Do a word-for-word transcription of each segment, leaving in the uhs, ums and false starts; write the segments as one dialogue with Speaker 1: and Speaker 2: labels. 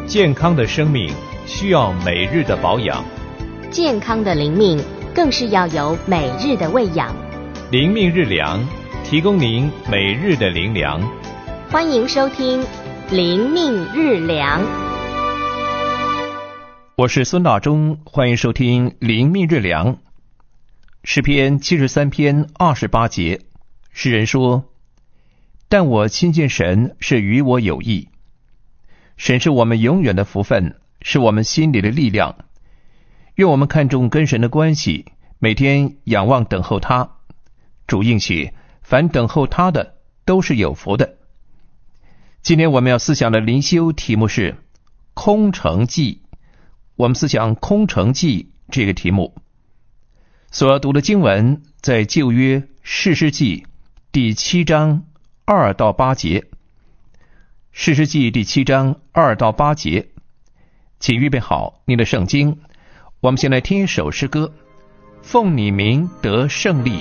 Speaker 1: 健康的生命需要每日的保养，
Speaker 2: 健康的灵命更是要有每日的喂养。
Speaker 1: 灵命日粮，提供您每日的灵粮。
Speaker 2: 欢迎收听灵命日粮。
Speaker 1: 我是孙大中，欢迎收听灵命日粮。诗篇七十三篇二十八节，诗人说：但我亲近神是与我有益。神是我们永远的福分，是我们心里的力量。愿我们看重跟神的关系，每天仰望等候他。主应许，凡等候他的都是有福的。今天我们要思想的灵修题目是空城计。我们思想空城计这个题目。所要读的经文在旧约士师记第七章二到八节。士师记第七章二到八节，请预备好你的圣经。我们先来听一首诗歌，奉你名得胜利。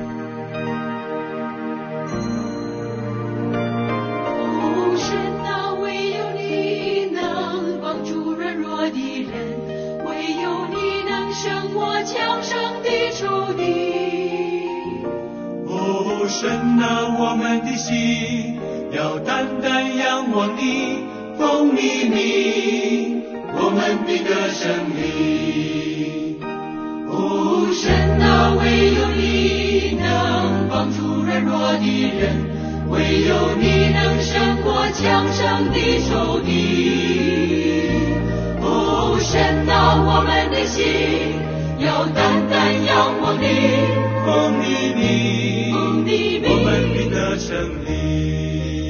Speaker 3: 神啊，我们的心要单单仰望你，奉你名，我们必得胜利。哦，神啊，唯有你能帮助软弱的人，唯有你能胜过强盛的仇敌。哦，神啊，我们的心要单单仰望你，奉你名，我们必得胜利。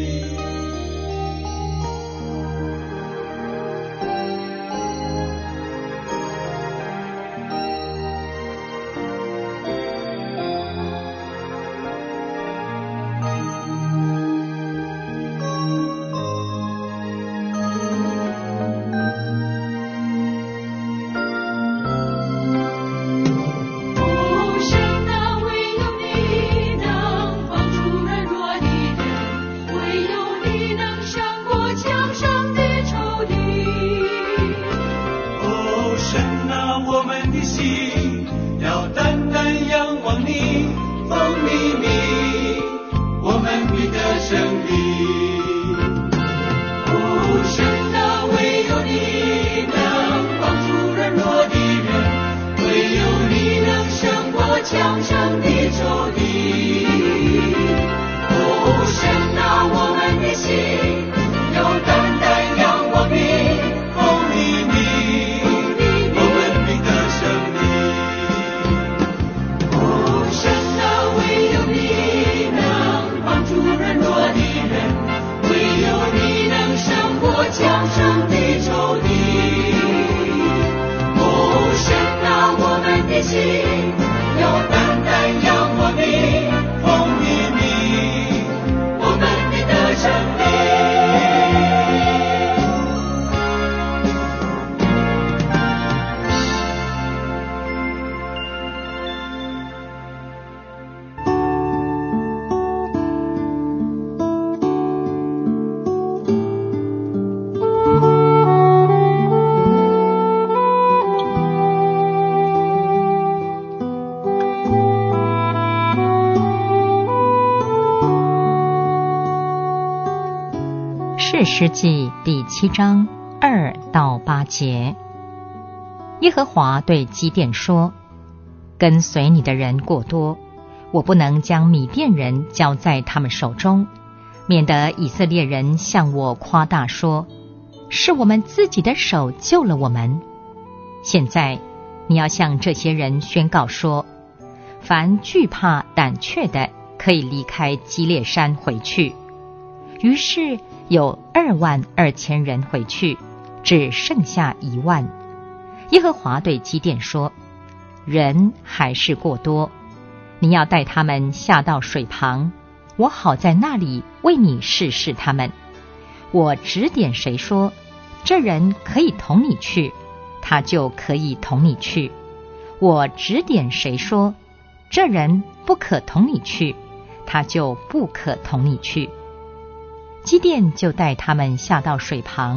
Speaker 4: 士师记第七章二到八节，耶和华对基甸说：跟随你的人过多，我不能将米甸人交在他们手中，免得以色列人向我夸大说，是我们自己的手救了我们。现在你要向这些人宣告说，凡惧怕胆怯的，可以离开基列山回去。于是有二万二千人回去，只剩下一万。耶和华对基甸说：人还是过多，你要带他们下到水旁，我好在那里为你试试他们。我指点谁说，这人可以同你去，他就可以同你去；我指点谁说，这人不可同你去，他就不可同你去。基甸就带他们下到水旁，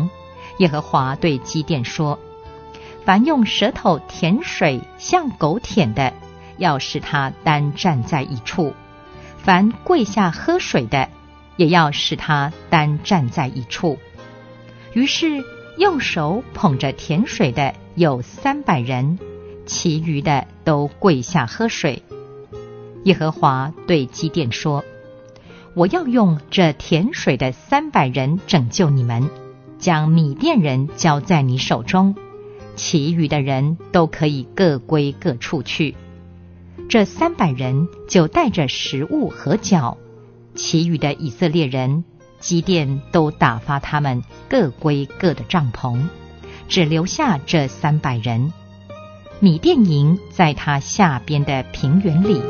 Speaker 4: 耶和华对基甸说：凡用舌头舔水像狗舔的，要使他单站在一处；凡跪下喝水的，也要使他单站在一处。于是用手捧着甜水的有三百人，其余的都跪下喝水。耶和华对基甸说：我要用这甜水的三百人拯救你们，将米甸人交在你手中，其余的人都可以各归各处去。这三百人就带着食物和角，其余的以色列人基甸都打发他们各归各的帐篷，只留下这三百人。米甸营在他下边的平原里。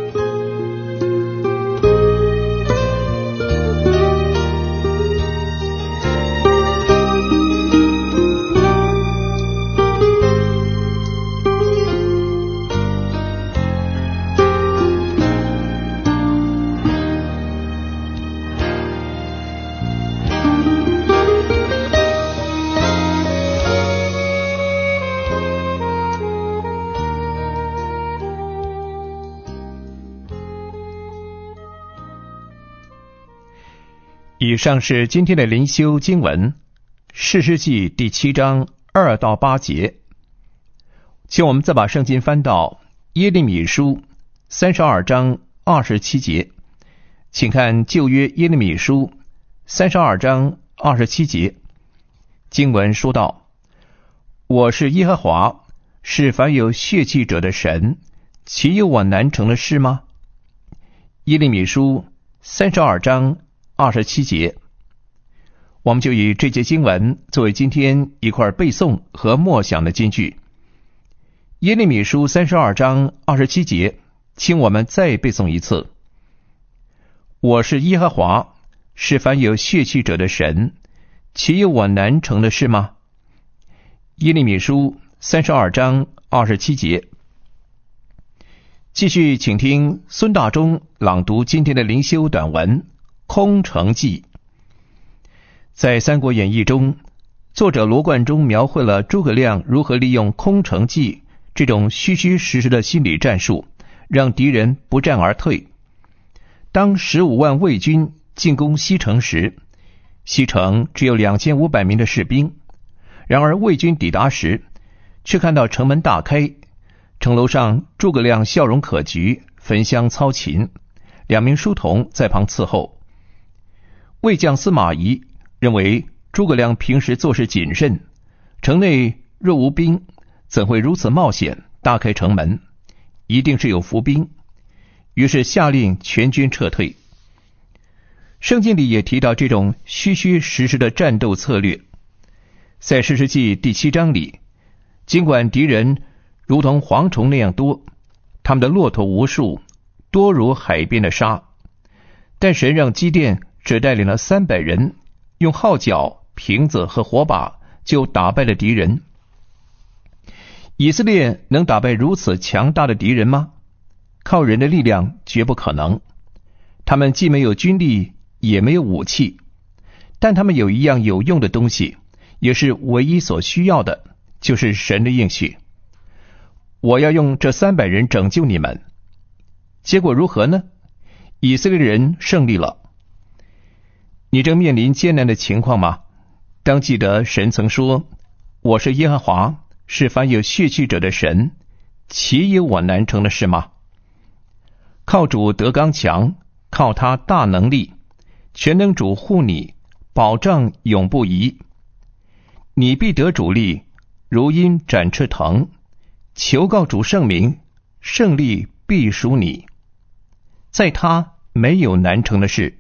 Speaker 1: 以上是今天的灵修经文，士师记第七章二到八节。请我们再把圣经翻到耶利米书三十二章二十七节。请看旧约耶利米书三十二章二十七节，经文说道：我是耶和华，是凡有血气者的神，岂有我难成的事吗？耶利米书三十二章二十七节，我们就以这节经文作为今天一块背诵和默想的金句。耶利米书三十二章二十七节，请我们再背诵一次：我是耶和华，是凡有血气者的神，岂有我难成的事吗？耶利米书三十二章二十七节。继续请听孙大中朗读今天的灵修短文空城计。在《三国演义》中，作者罗贯中描绘了诸葛亮如何利用空城计这种虚虚实实的心理战术，让敌人不战而退。当十五万魏军进攻西城时，西城只有两千五百名的士兵，然而魏军抵达时，却看到城门大开，城楼上诸葛亮笑容可掬，焚香操琴，两名书童在旁伺候。魏将司马懿认为诸葛亮平时做事谨慎，城内若无兵，怎会如此冒险大开城门，一定是有伏兵，于是下令全军撤退。圣经里也提到这种虚虚实实的战斗策略。在士师记第七章里，尽管敌人如同蝗虫那样多，他们的骆驼无数，多如海边的沙，但神让基甸只带领了三百人，用号角、瓶子和火把就打败了敌人。以色列能打败如此强大的敌人吗？靠人的力量绝不可能。他们既没有军力，也没有武器，但他们有一样有用的东西，也是唯一所需要的，就是神的应许。我要用这三百人拯救你们。结果如何呢？以色列人胜利了。你正面临艰难的情况吗？当记得神曾说：我是耶和华，是凡有血气者的神，岂有我难成的事吗？靠主得刚强，靠他大能力，全能主护你，保障永不移。你必得主力，如鹰展翅腾，求告主圣名，胜利必属你。在他没有难成的事。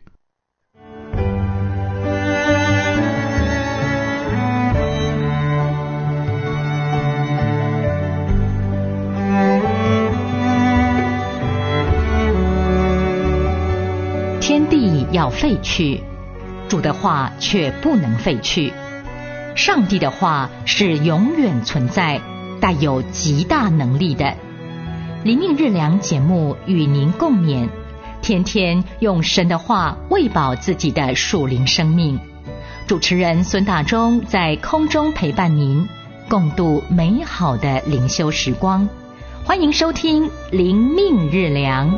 Speaker 4: 天地要废去，主的话却不能废去。上帝的话是永远存在，带有极大能力的。灵命日粮节目与您共勉，天天用神的话喂饱自己的属灵生命。 主持人孙大中在空中陪伴您，共度美好的灵修时光。欢迎收听灵命日粮。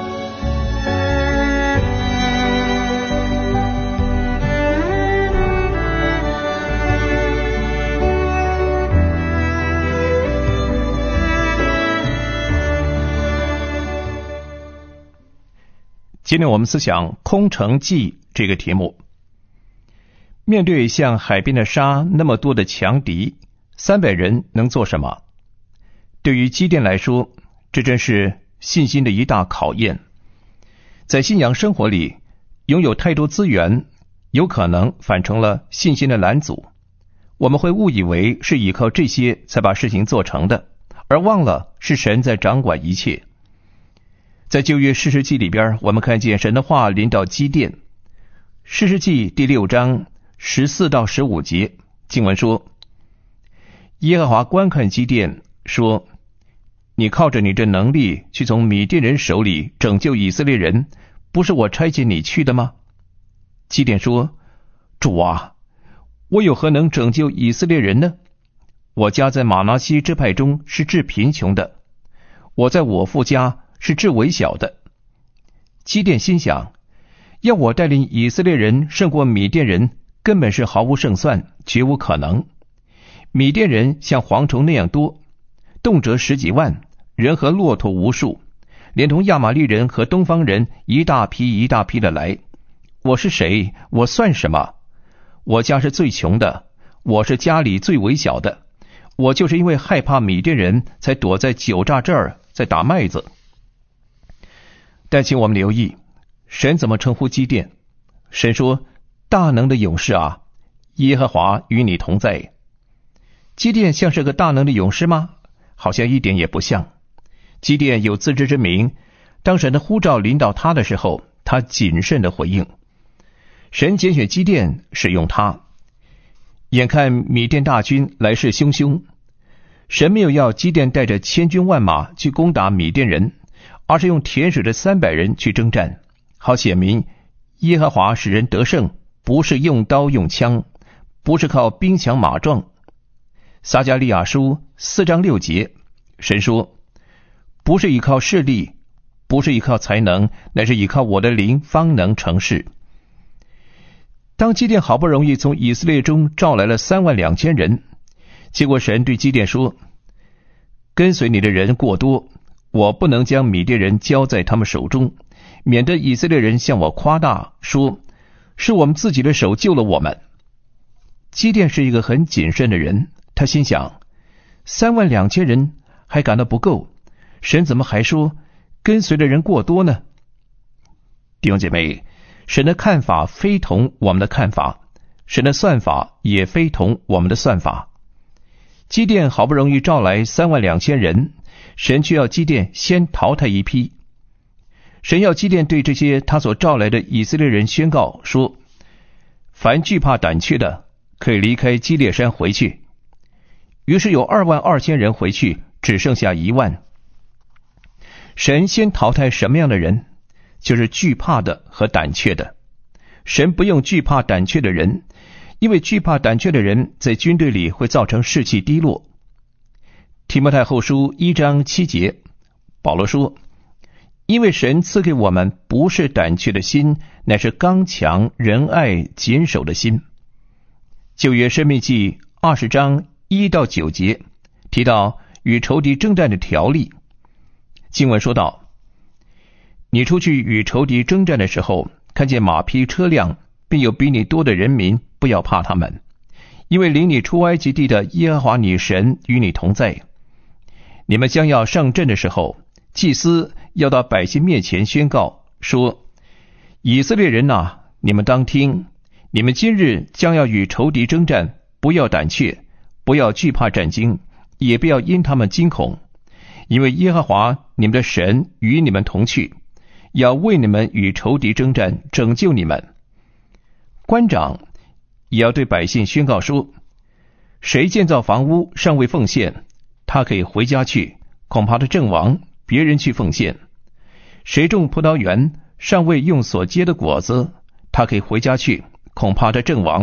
Speaker 1: 今天我们思想空城计这个题目。面对像海边的沙那么多的强敌，三百人能做什么？对于基甸来说，这真是信心的一大考验。在信仰生活里，拥有太多资源，有可能反成了信心的拦阻。我们会误以为是依靠这些才把事情做成的，而忘了是神在掌管一切。在旧约士师记里边，我们看见神的话临到基甸。士师记第六章十四到十五节经文说，耶和华观看基甸说，你靠着你这能力去从米甸人手里拯救以色列人，不是我差遣你去的吗？基甸说，主啊，我有何能拯救以色列人呢？我家在玛拿西支派中是至贫穷的，我在我父家是至微小的。基甸心想，要我带领以色列人胜过米甸人，根本是毫无胜算，绝无可能。米甸人像蝗虫那样多，动辄十几万，人和骆驼无数，连同亚玛力人和东方人一大批一大批的来。我是谁？我算什么？我家是最穷的，我是家里最微小的，我就是因为害怕米甸人，才躲在酒榨这儿在打麦子。但请我们留意，神怎么称呼基甸？神说，大能的勇士啊，耶和华与你同在。基甸像是个大能的勇士吗？好像一点也不像。基甸有自知之明，当神的呼召临到他的时候，他谨慎的回应。神拣选基甸，使用他。眼看米甸大军来势汹汹，神没有要基甸带着千军万马去攻打米甸人，而是用田水的三百人去征战，好显明耶和华使人得胜，不是用刀用枪，不是靠兵强马壮。撒迦利亚书四章六节，神说，不是依靠势力，不是依靠才能，乃是依靠我的灵方能成事。当基甸好不容易从以色列中召来了三万两千人，结果神对基甸说，跟随你的人过多，我不能将米甸人交在他们手中，免得以色列人向我夸大，说是我们自己的手救了我们。基甸是一个很谨慎的人，他心想，三万两千人还感到不够，神怎么还说跟随的人过多呢？弟兄姐妹，神的看法非同我们的看法，神的算法也非同我们的算法。基甸好不容易召来三万两千人，神却要基甸先淘汰一批。神要基甸对这些他所召来的以色列人宣告说，凡惧怕胆怯的，可以离开基列山回去。于是有二万二千人回去，只剩下一万。神先淘汰什么样的人？就是惧怕的和胆怯的。神不用惧怕胆怯的人，因为惧怕胆怯的人在军队里会造成士气低落。提摩太后书一章七节，保罗说，因为神赐给我们不是胆怯的心，乃是刚强仁爱谨守的心。旧约申命记二十章一到九节提到与仇敌征战的条例。经文说道，你出去与仇敌征战的时候，看见马匹车辆，并有比你多的人民，不要怕他们，因为领你出埃及地的耶和华你神与你同在。你们将要上阵的时候，祭司要到百姓面前宣告说，以色列人啊，你们当听，你们今日将要与仇敌征战，不要胆怯，不要惧怕战惊，也不要因他们惊恐，因为耶和华你们的神与你们同去，要为你们与仇敌征战，拯救你们。官长也要对百姓宣告说，谁建造房屋尚未奉献，他可以回家去，恐怕他阵亡，别人去奉献。谁种葡萄园尚未用所结的果子，他可以回家去，恐怕他阵亡，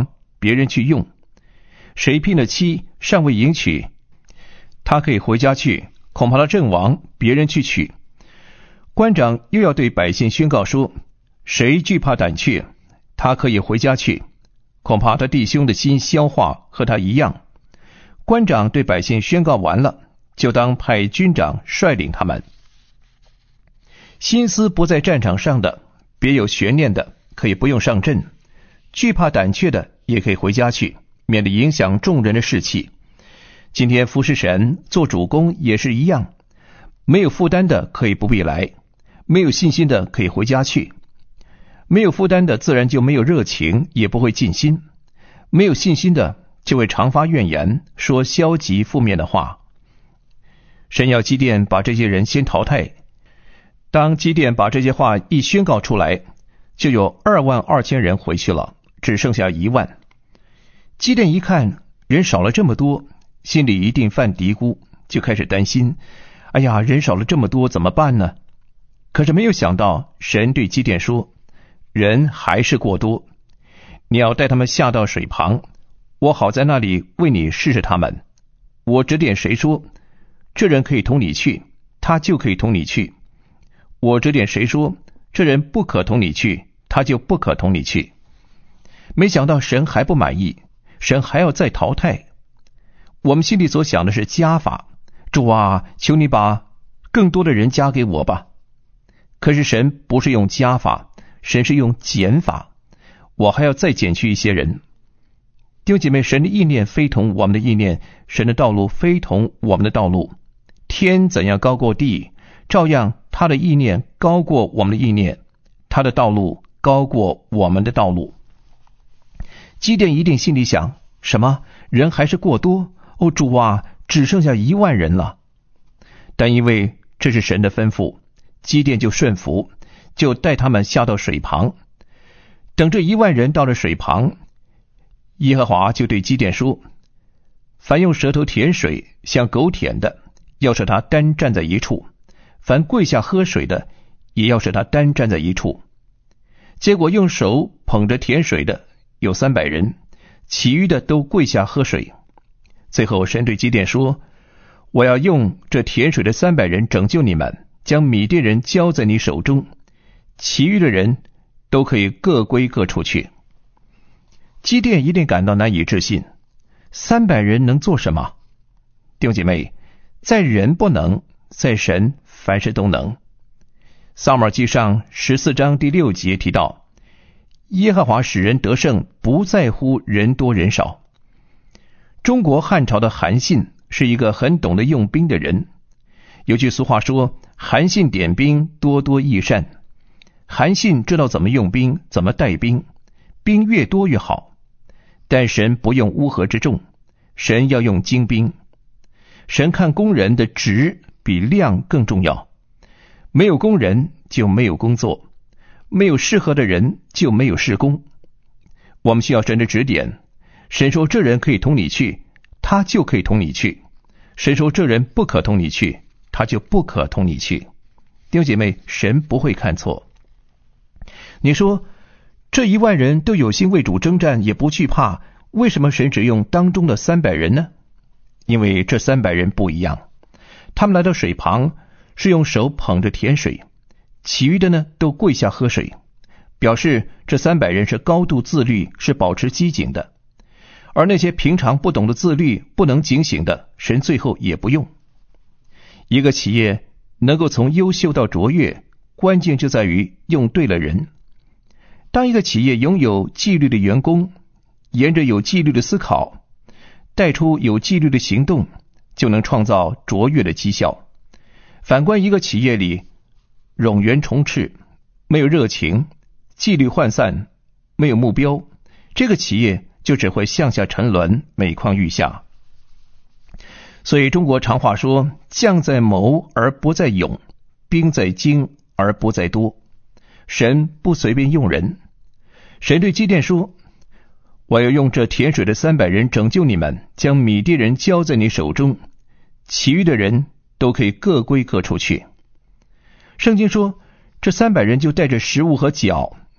Speaker 1: 别人去用。谁聘了妻，尚未迎娶，他可以回家去，恐怕他阵亡，别人去娶。官长又要对百姓宣告说，谁惧怕胆怯，他可以回家去，恐怕他弟兄的心消化和他一样。官长对百姓宣告完了，就当派军长率领他们。心思不在战场上的，别有悬念的，可以不用上阵；惧怕胆怯的，也可以回家去，免得影响众人的士气。今天服侍神做主工也是一样，没有负担的可以不必来，没有信心的可以回家去。没有负担的自然就没有热情，也不会尽心；没有信心的就会常发怨言，说消极负面的话。神要基甸把这些人先淘汰。当基甸把这些话一宣告出来，就有二万二千人回去了，只剩下一万。基甸一看人少了这么多，心里一定犯嘀咕，就开始担心，哎呀，人少了这么多怎么办呢？可是没有想到，神对基甸说，人还是过多，你要带他们下到水旁，我好在那里为你试试他们。我指点谁说，这人可以同你去，他就可以同你去。我指点谁说，这人不可同你去，他就不可同你去。没想到神还不满意，神还要再淘汰。我们心里所想的是加法，主啊，求你把更多的人加给我吧。可是神不是用加法，神是用减法，我还要再减去一些人。弟兄姐妹，神的意念非同我们的意念，神的道路非同我们的道路。天怎样高过地，照样他的意念高过我们的意念，他的道路高过我们的道路。基甸一定心里想，什么？人还是过多？哦，主啊，只剩下一万人了。但因为这是神的吩咐，基甸就顺服，就带他们下到水旁。等这一万人到了水旁，耶和华就对基甸说，凡用舌头舔水像狗舔的，要使他单站在一处；凡跪下喝水的，也要使他单站在一处。结果用手捧着舔水的有三百人，其余的都跪下喝水。最后神对基甸说，我要用这舔水的三百人拯救你们，将米甸人交在你手中，其余的人都可以各归各处去。基甸一定感到难以置信，三百人能做什么？弟兄姐妹，在人不能，在神凡事都能。撒母耳记上十四章第六节提到，耶和华使人得胜，不在乎人多人少。中国汉朝的韩信是一个很懂得用兵的人。有句俗话说，韩信点兵，多多益善。韩信知道怎么用兵，怎么带兵，兵越多越好。但神不用乌合之众，神要用精兵。神看工人的质比量更重要，没有工人就没有工作，没有适合的人就没有事工。我们需要神的指点，神说这人可以同你去，他就可以同你去；神说这人不可同你去，他就不可同你去。弟兄姐妹，神不会看错。你说这一万人都有心为主征战，也不惧怕，为什么神只用当中的三百人呢？因为这三百人不一样，他们来到水旁是用手捧着甜水，其余的呢都跪下喝水，表示这三百人是高度自律，是保持机警的。而那些平常不懂得自律、不能警醒的，神最后也不用。一个企业能够从优秀到卓越，关键就在于用对了人。当一个企业拥有纪律的员工，沿着有纪律的思考，带出有纪律的行动，就能创造卓越的绩效。反观一个企业里冗员充斥，没有热情，纪律涣散，没有目标，这个企业就只会向下沉沦，每况愈下。所以中国常话说，将在谋而不在勇，兵在精而不在多。神不随便用人。神对基甸说，我要用这甜水的三百人拯救你们，将米甸人交在你手中，其余的人都可以各归各处去。圣经说，这三百人就带着食物和脚，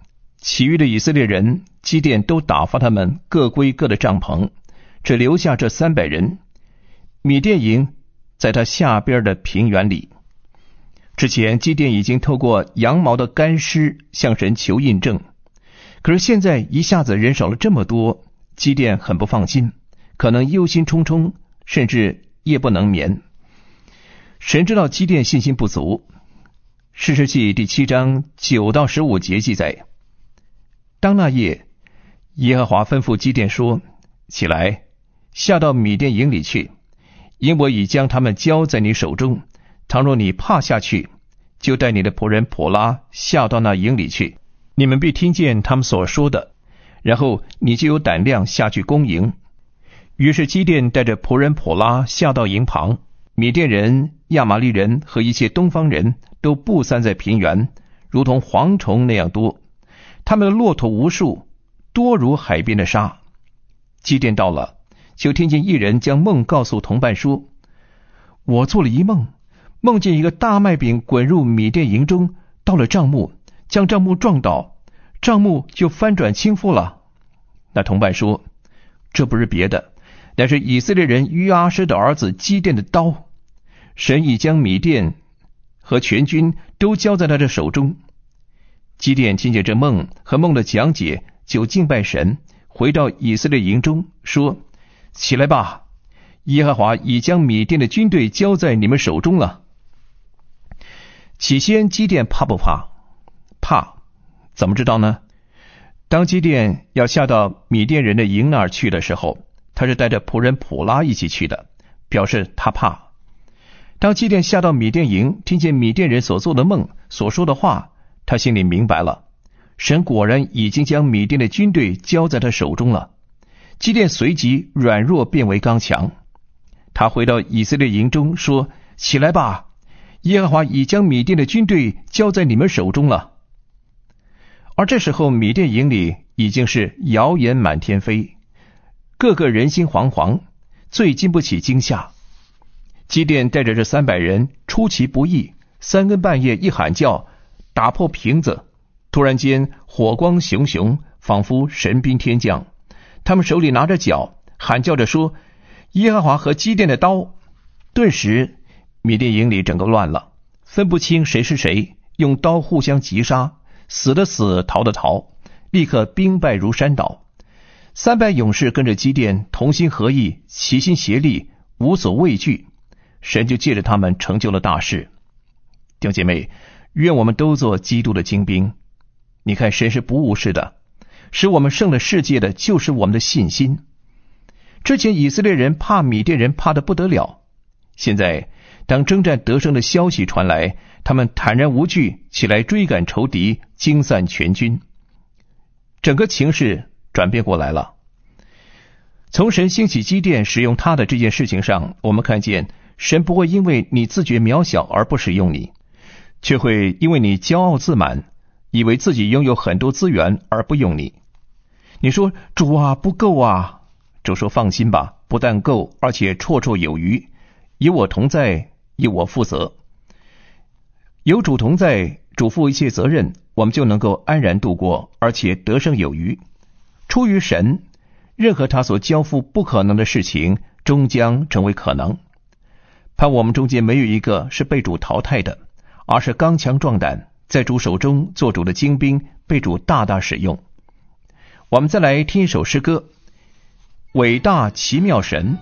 Speaker 1: 其余的以色列人，基甸都打发他们各归各的帐篷，只留下这三百人。米甸营在他下边的平原里。之前基甸已经透过羊毛的干尸向神求印证，可是现在一下子人少了这么多，基甸很不放心，可能忧心忡忡，甚至夜不能眠。神知道基甸信心不足。士师记第七章九到十五节记载，当那夜，耶和华吩咐基甸说：起来，下到米甸营里去，因我已将他们交在你手中。倘若你怕下去，就带你的仆人普拉下到那营里去，你们必听见他们所说的，然后你就有胆量下去攻营。于是基甸带着仆人普拉下到营旁，米甸人、亚玛力人和一切东方人都布散在平原，如同蝗虫那样多，他们的骆驼无数，多如海边的沙。基甸到了，就听见一人将梦告诉同伴说：我做了一梦，梦见一个大麦饼滚入米甸营中，到了帐幕，将帐幕撞倒，帐幕就翻转倾覆了。那同伴说：这不是别的，乃是以色列人约阿施的儿子基甸的刀，神已将米甸和全军都交在他的手中。基甸听见这梦和梦的讲解，就敬拜神，回到以色列营中，说：起来吧，耶和华已将米甸的军队交在你们手中了。起先基甸怕不怕？怕。怎么知道呢？当基甸要下到米甸人的营那儿去的时候，他是带着仆人普拉一起去的，表示他怕。当基甸下到米甸营，听见米甸人所做的梦，所说的话，他心里明白了，神果然已经将米甸的军队交在他手中了。基甸随即软弱变为刚强。他回到以色列营中说：起来吧，耶和华已将米甸的军队交在你们手中了。而这时候米甸营里已经是谣言满天飞，个个人心惶惶，最经不起惊吓。基甸带着这三百人出其不意，三更半夜一喊叫，打破瓶子，突然间火光熊熊，仿佛神兵天降。他们手里拿着脚，喊叫着说：耶和华和基甸的刀。顿时米甸营里整个乱了，分不清谁是谁，用刀互相击杀，死的死，逃的逃，立刻兵败如山倒。三百勇士跟着基甸同心合意，齐心协力，无所畏惧，神就借着他们成就了大事。弟兄姐妹，愿我们都做基督的精兵。你看，神是不误事的，使我们胜了世界的就是我们的信心。之前以色列人怕米甸人怕得不得了，现在当征战得胜的消息传来，他们坦然无惧，起来追赶仇敌，惊散全军。整个情势转变过来了。从神兴起基甸使用他的这件事情上，我们看见神不会因为你自觉渺小而不使用你，却会因为你骄傲自满，以为自己拥有很多资源而不用你。你说主啊，不够啊。主说放心吧，不但够，而且绰绰有余。有我同在，由我负责。有主同在，主负一切责任，我们就能够安然度过，而且得胜有余。出于神，任何他所交付不可能的事情，终将成为可能。盼我们中间没有一个是被主淘汰的，而是刚强壮胆，在主手中做主的精兵，被主大大使用。我们再来听一首诗歌，伟大奇妙神。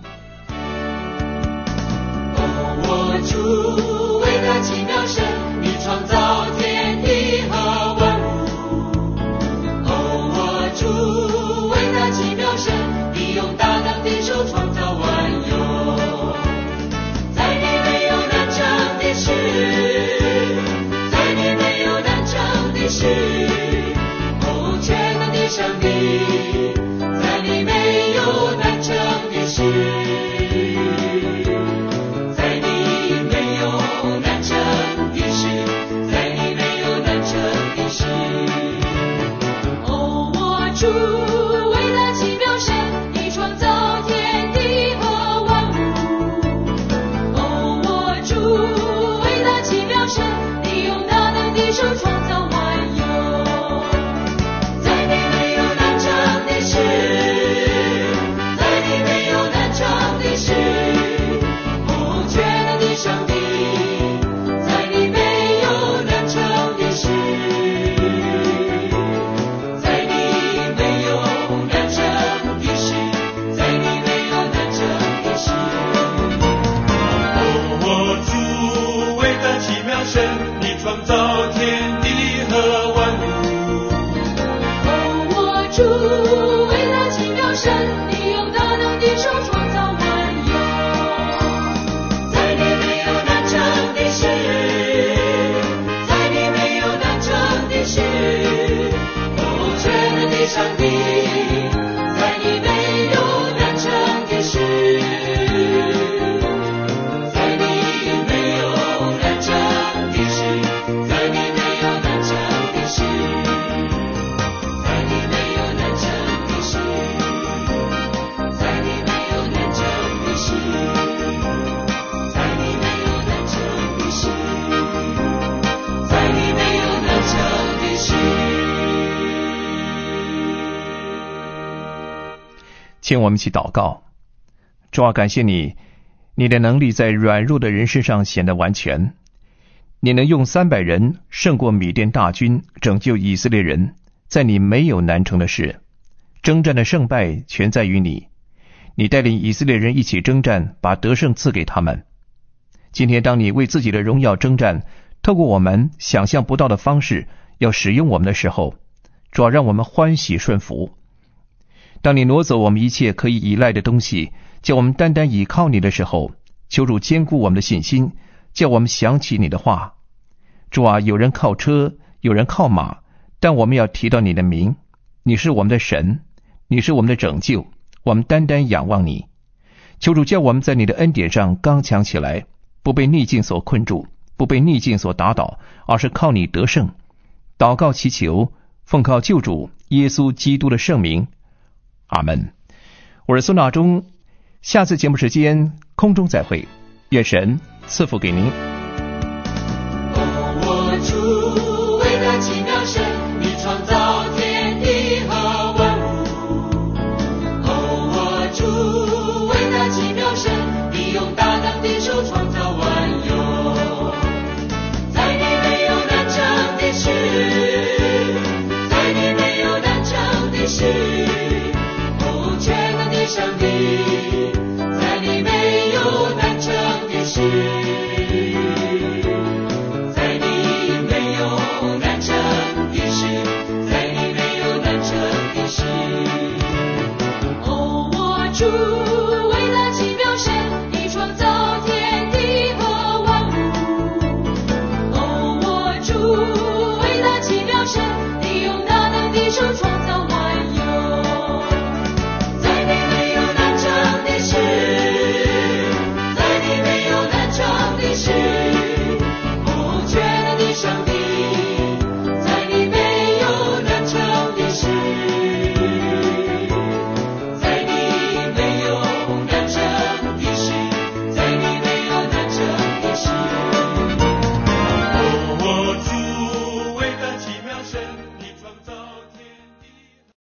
Speaker 3: 哦，我主伟大奇妙神，你创造天地和万物。哦，我主伟大奇妙神，你用大能的手创造万有。在你没有难成的事，在你没有难成的事。哦，全能的上帝，在你没有难成的事，在你没有
Speaker 1: 请我们一起祷告。主啊，感谢你，你的能力在软弱的人身上显得完全。你能用三百人胜过米甸大军，拯救以色列人，在你没有难成的事。征战的胜败全在于你，你带领以色列人一起征战，把得胜赐给他们。今天当你为自己的荣耀征战，透过我们想象不到的方式要使用我们的时候，主要让我们欢喜顺服。当你挪走我们一切可以依赖的东西，叫我们单单倚靠你的时候，求主坚固我们的信心，叫我们想起你的话。主啊，有人靠车，有人靠马，但我们要提到你的名。你是我们的神，你是我们的拯救，我们单单仰望你。求主叫我们在你的恩典上刚强起来，不被逆境所困住，不被逆境所打倒，而是靠你得胜。祷告祈求，奉靠救主耶稣基督的圣名，阿们。我是孙大中，下次节目时间空中再会，愿神赐福给您。